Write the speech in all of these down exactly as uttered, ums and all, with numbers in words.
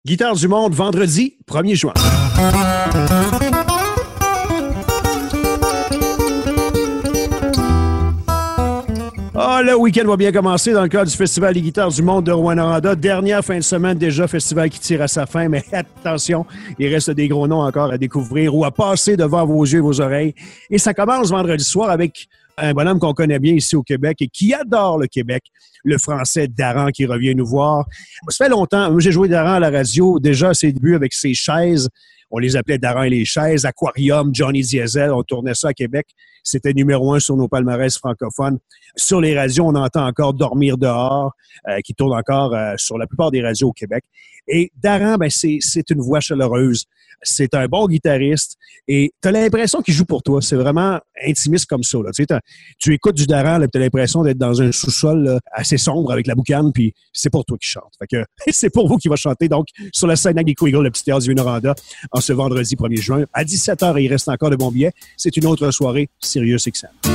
Guitare du Monde, vendredi, premier juin. Ah, le week-end va bien commencer dans le cadre du Festival des Guitares du Monde de Rouyn-Noranda. Dernière fin de semaine déjà, festival qui tire à sa fin, mais attention, il reste des gros noms encore à découvrir ou à passer devant vos yeux et vos oreilles. Et ça commence vendredi soir avec un bonhomme qu'on connaît bien ici au Québec et qui adore le Québec, le Français Daran qui revient nous voir. Ça fait longtemps, moi j'ai joué Daran à la radio, déjà à ses débuts avec ses chaises. On les appelait Daran et les chaises, Aquarium, Johnny Diesel, on tournait ça à Québec. C'était numéro un sur nos palmarès francophones. Sur les radios, on entend encore Dormir dehors, euh, qui tourne encore euh, sur la plupart des radios au Québec. Et Daran, ben, c'est, c'est une voix chaleureuse. C'est un bon guitariste et tu as l'impression qu'il joue pour toi. C'est vraiment intimiste comme ça. Là. Tu sais, tu écoutes du Daran, tu as l'impression d'être dans un sous-sol là, assez sombre avec la boucane, puis c'est pour toi qu'il chante. Fait que c'est pour vous qu'il va chanter donc sur la scène Agnico Eagle, le petit théâtre du Vieux-Noranda, en ce vendredi premier juin. À dix-sept heures, il reste encore de bons billets. C'est une autre soirée Sirius X M.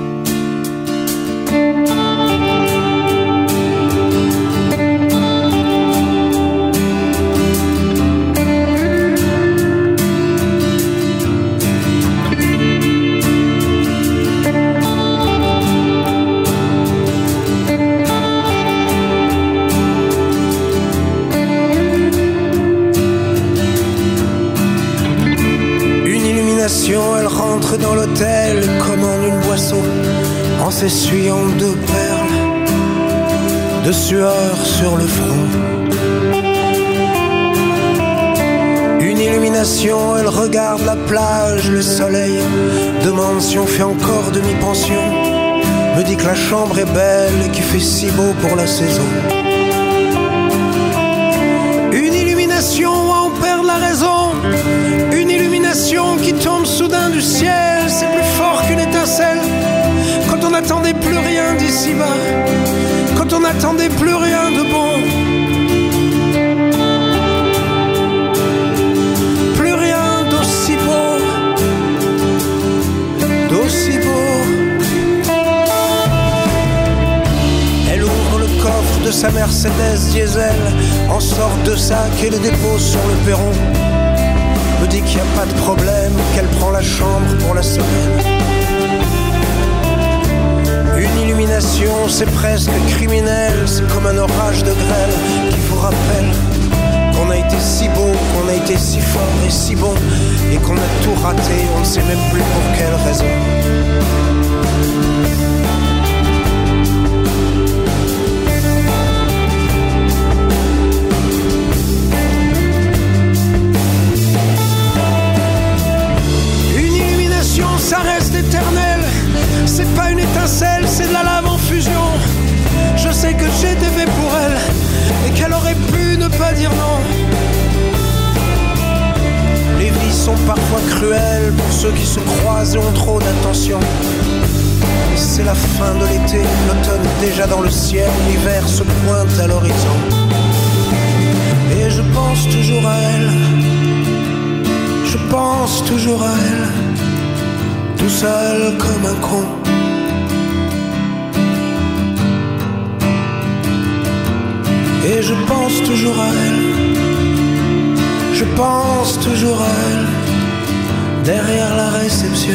Elle rentre dans l'hôtel, commande une boisson en s'essuyant de perles de sueur sur le front. Une illumination, elle regarde la plage, le soleil demande si on fait encore demi-pension. Me dit que la chambre est belle et qu'il fait si beau pour la saison. Une illumination, on perd la raison. Une illumination qui tombe soudain du ciel, c'est plus fort qu'une étincelle. Quand on n'attendait plus rien d'ici-bas, quand on n'attendait plus rien de bon, plus rien d'aussi beau, d'aussi beau. Elle ouvre le coffre de sa Mercedes diesel, en sort de sac et le dépose sur le perron. Me dit qu'il n'y a pas de problème, qu'elle prend la chambre pour la semaine. Une illumination, c'est presque criminel, c'est comme un orage de grêle qui vous rappelle qu'on a été si beau, qu'on a été si fort et si bon, et qu'on a tout raté, on ne sait même plus pour quelle raison. Ça reste éternel, c'est pas une étincelle, c'est de la lave en fusion. Je sais que j'étais fait pour elle et qu'elle aurait pu ne pas dire non. Les vies sont parfois cruelles pour ceux qui se croisent et ont trop d'attention. C'est la fin de l'été, l'automne déjà dans le ciel, l'hiver se pointe à l'horizon. Et je pense toujours à elle, je pense toujours à elle. Tout seul comme un con. Et je pense toujours à elle, je pense toujours à elle, derrière la réception.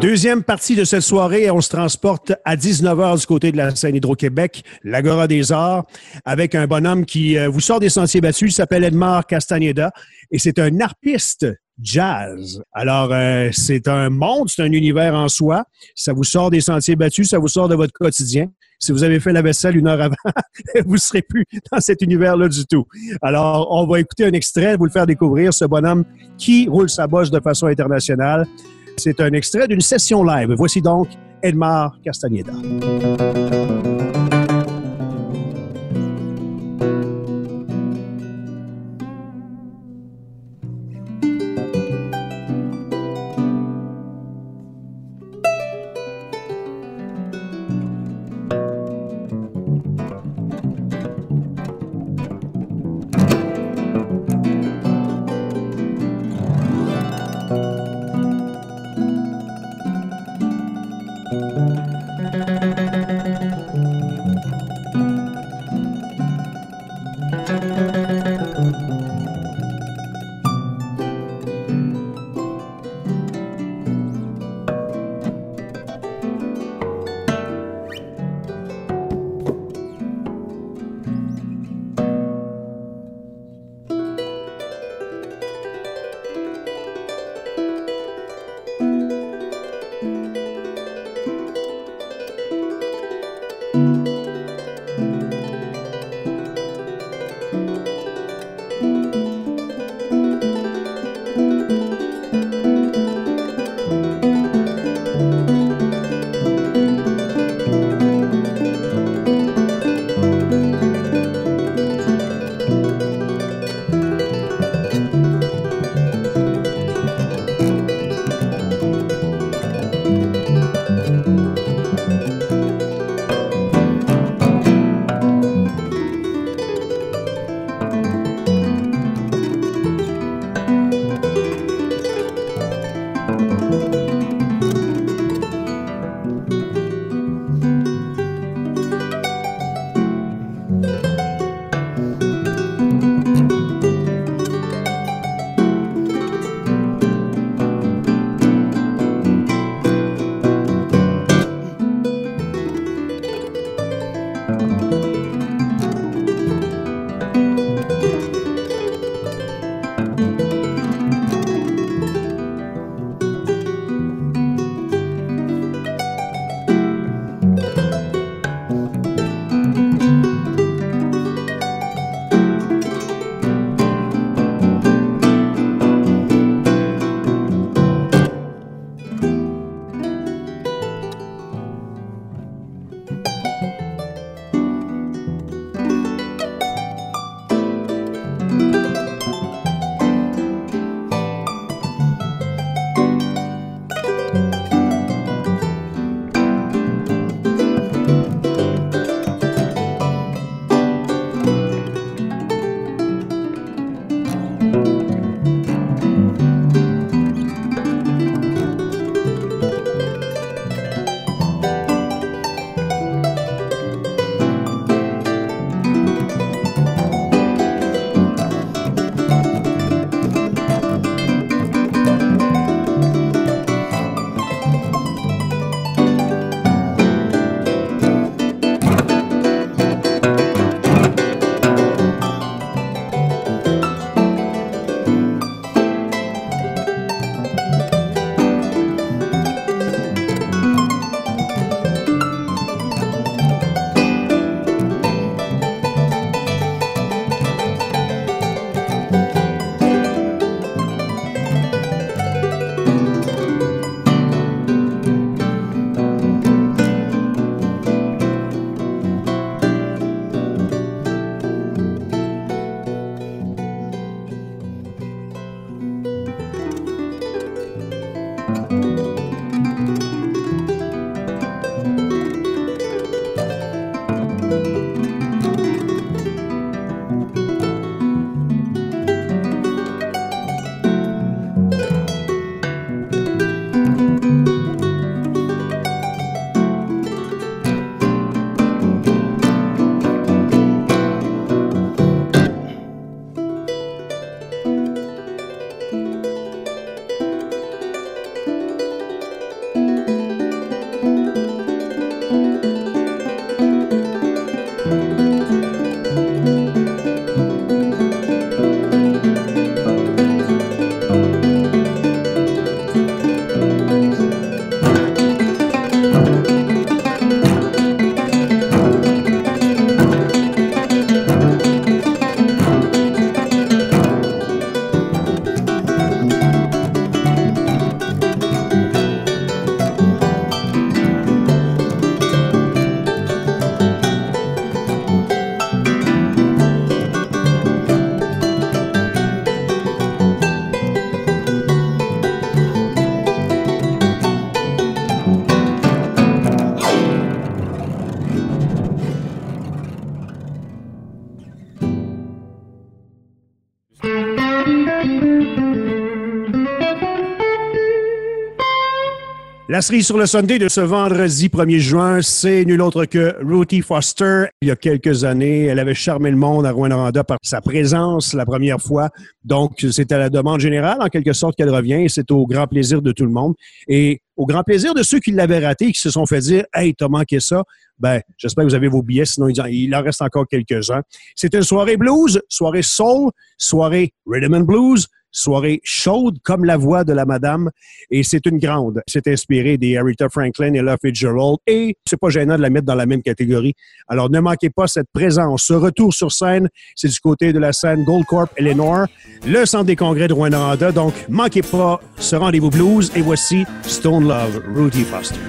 Deuxième partie de cette soirée, on se transporte à dix-neuf heures du côté de la scène Hydro-Québec, l'Agora des Arts, avec un bonhomme qui euh, vous sort des sentiers battus. Il s'appelle Edmar Castañeda et c'est un harpiste jazz. Alors, euh, c'est un monde, c'est un univers en soi. Ça vous sort des sentiers battus, ça vous sort de votre quotidien. Si vous avez fait la vaisselle une heure avant, vous ne serez plus dans cet univers-là du tout. Alors, on va écouter un extrait, vous le faire découvrir, ce bonhomme qui roule sa bosse de façon internationale. C'est un extrait d'une session live. Voici donc Edmar Castañeda. La cerise sur le Sunday de ce vendredi premier juin, c'est nul autre que Ruthie Foster. Il y a quelques années, elle avait charmé le monde à Rouyn-Noranda par sa présence la première fois. Donc, c'est à la demande générale, en quelque sorte, qu'elle revient et c'est au grand plaisir de tout le monde. Et au grand plaisir de ceux qui l'avaient raté et qui se sont fait dire « Hey, t'as manqué ça ». Ben, j'espère que vous avez vos billets, sinon il en reste encore quelques-uns. C'est une soirée blues, soirée soul, soirée rhythm and blues, soirée chaude comme la voix de la madame. Et c'est une grande. C'est inspiré des Aretha Franklin et Ella Fitzgerald. Et c'est pas gênant de la mettre dans la même catégorie. Alors, ne manquez pas cette présence. Ce retour sur scène, c'est du côté de la scène Goldcorp Eleanor, le centre des congrès de Rouyn-Noranda. Donc, manquez pas ce rendez-vous blues. Et voici Stone Love, Ruthie Foster.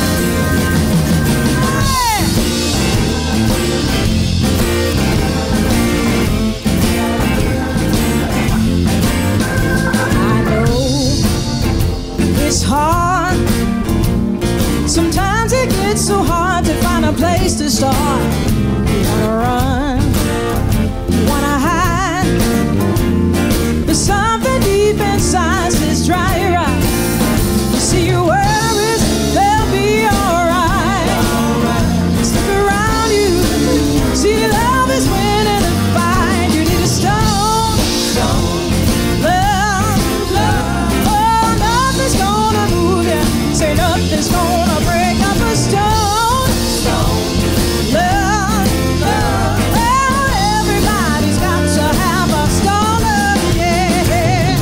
It's hard. Sometimes it gets so hard to find a place to start. You wanna run, you wanna hide. There's something deep inside says dry your eyes. You see your worries, they'll be alright. Just look around you, see love is winning the fight. You need a stone, stone. Say nothing's gonna break up a stone, stone, love, love. Oh, everybody's got to have a stone love, yeah. Hey.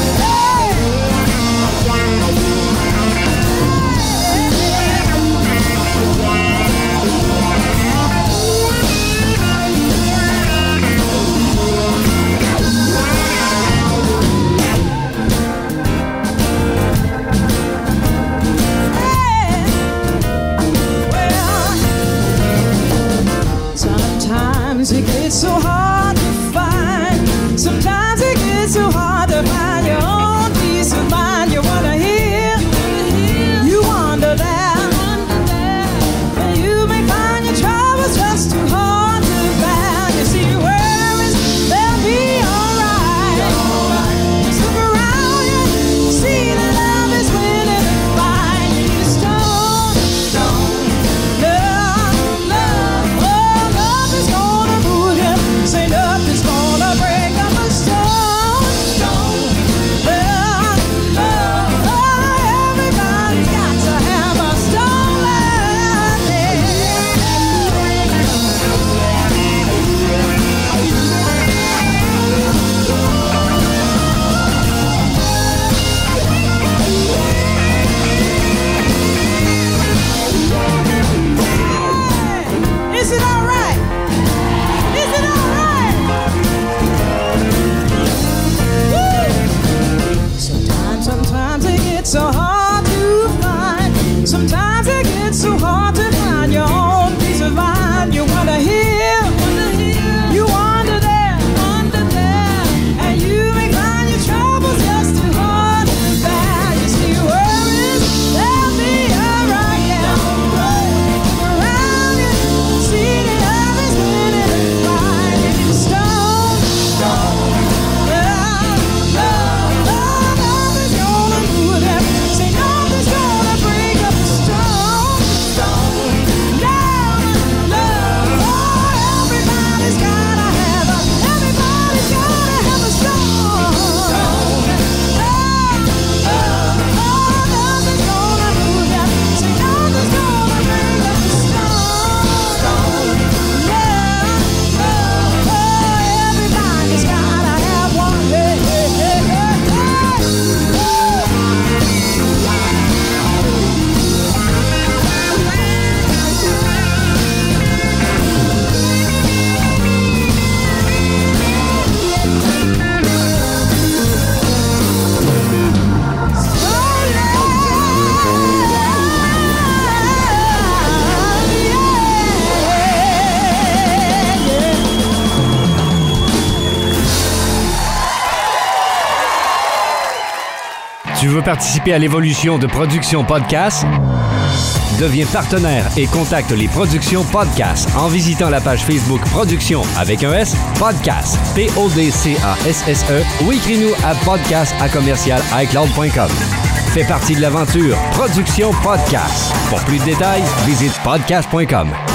It gets so hard to find. Sometimes it gets so hard to find your own peace of mind. You wanna hear, you wander there, and you may find your troubles just too hard to bear. You see your worries, they'll be alright. Just look around you, see that love is winning the fight. You need a stone, stone, love, love. Oh, love is gonna say nothing's gonna break up a stone, stone, love, love. Oh, everybody got to have a stone love, yeah. Is it all right? Is it all right? Woo! Sometimes, sometimes it gets so hard to find. Sometimes it gets so hard to find your own peace of mind. You wanna hear, you wander there, wander there, and you may find your troubles just too hard to bear. You see your worries, they'll be alright, yeah. Around you, see that love is winning the fight. You need a stone, stone, love, love, love. Love is gonna move them. Say nothing's gonna break up the stone, stone, love, love. Oh, everybody's gotta have a, everybody's gotta have a stone, stone, love, love. Oh, nothing's gonna move them. Say nothing's gonna break up the stone, stone, love, love. Oh, everybody's gotta have one. Hey, hey, hey, hey, hey. Tu veux participer à l'évolution de Production Podcast? Deviens partenaire et contacte les Productions Podcast en visitant la page Facebook Production avec un S, Podcast, P O D C A S S E ou écris-nous à podcast à commercial i cloud point com. fait partie de l'aventure Production Podcast. Pour plus de détails, visite podcast point com.